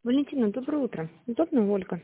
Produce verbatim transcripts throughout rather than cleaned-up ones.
Валентина, доброе утро. Удобно, Ольга?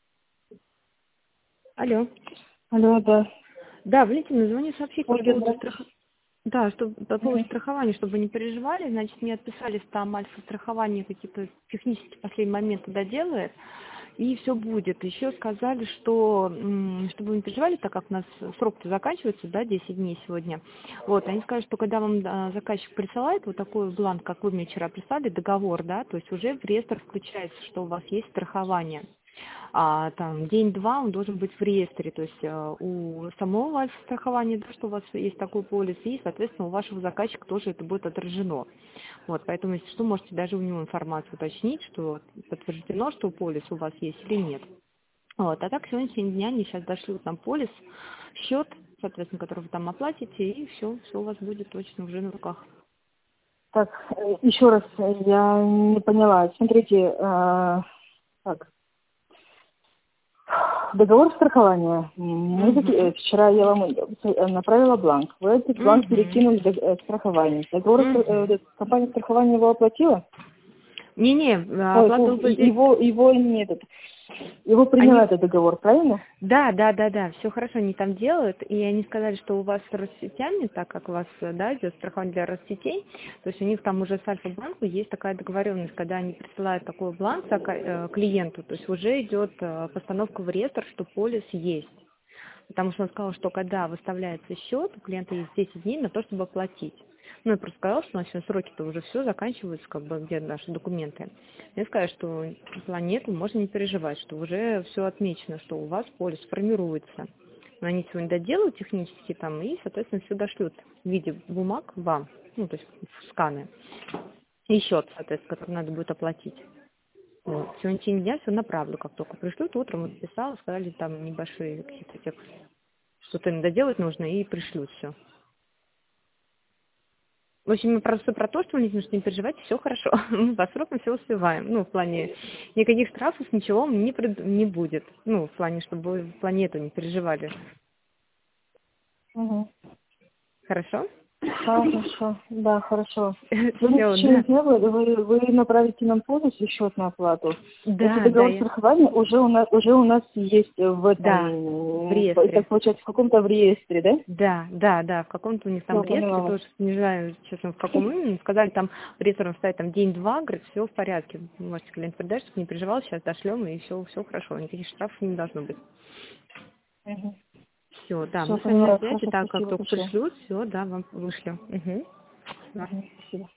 Алло. Алло, да. Да, Валентина, звоню сообщить по Ольга, поводу страх... здравствуйте. Да, что, по поводу Мгм. страхования, чтобы вы не переживали. Значит, мне отписались, там альфа-страхование какие-то технические последние моменты доделает, и все будет. Еще сказали, что, м, чтобы вы не переживали, так как у нас срок-то заканчивается, да, десять дней сегодня. Вот, они сказали, что когда вам а, заказчик присылает вот такой бланк, как вы мне вчера прислали, договор, да, то есть уже в реестр включается, что у вас есть страхование. А там день-два он должен быть в реестре, то есть э, у самого альфа-страхования, да, что у вас есть такой полис, и, соответственно, у вашего заказчика тоже это будет отражено. Вот, поэтому, если что, можете даже у него информацию уточнить, что подтверждено, что полис у вас есть или нет. Вот, а так, сегодняшний дня они сейчас дошлют нам полис, счет, соответственно, который вы там оплатите, и все, все у вас будет точно уже на руках. Так, э, еще раз, э, я не поняла. Смотрите, э, так, договор страхования. Мы заки- Угу. э, вчера я вам э, направила бланк. Вы этот бланк Угу. перекинули в дог- э, страхование. Договор стра- э, Угу. вот эта компания страхования его оплатила? Не-не, Ой, оплата фу, был и- здесь. его, его не этот. Его приняла Они этот договор, правильно? Да, да, да, да, все хорошо, они там делают, и они сказали, что у вас с Россетями, так как у вас, э, да, идет страхование для Россетей, то есть у них там уже с Альфа-банку есть такая договоренность, когда они присылают такой бланк зака- э, клиенту, то есть уже идет э, постановка в реестр, что полис есть. Потому что он сказал, что когда выставляется счет, у клиента есть десять дней на то, чтобы оплатить. Ну, я просто сказала, что у нас сейчас сроки-то уже все заканчиваются, как бы, где наши документы. Я сказала, что в плане этого можно не переживать, что уже все отмечено, что у вас полис формируется. Но они сегодня доделают технически там и, соответственно, все дошлют в виде бумаг вам, ну, то есть в сканы. И счет, соответственно, который надо будет оплатить. Вот. Сегодня в течение дня все направлю, как только пришлют, утром вот писала, сказали, там небольшие какие-то тексты. Что-то им доделать нужно и пришлют все. В общем, мы просто про то, что Валентина, что не переживайте, все хорошо. Мы по срокам все успеваем. Ну, в плане никаких штрафов, ничего не, пред- не будет. Ну, в плане, чтобы вы в плане этого не переживали. Угу. Хорошо? Хорошо, да, хорошо. Вы в Все, течение да. дня вы, вы, вы направите нам полис и счет на оплату. Если Да, да, договор я. страхования уже у нас уже у нас есть в Да, в этом, в- реестре. так получается, в каком-то в реестре, да? Да, да, да, в каком-то у них там Все, реестре, поняла вас. тоже не знаю, честно, в каком именно, сказали, там в реестр ставить там день-два, говорит, все в порядке, вы можете клиент передать, чтобы не переживал, сейчас дошлем, и все, все хорошо, никаких штрафов не должно быть. Угу. Все, да, Все, мы с вами на поняла. связи, Хорошо, так как спасибо только большое. пришлют, все, да, вам вышлю. Угу. Угу. Спасибо.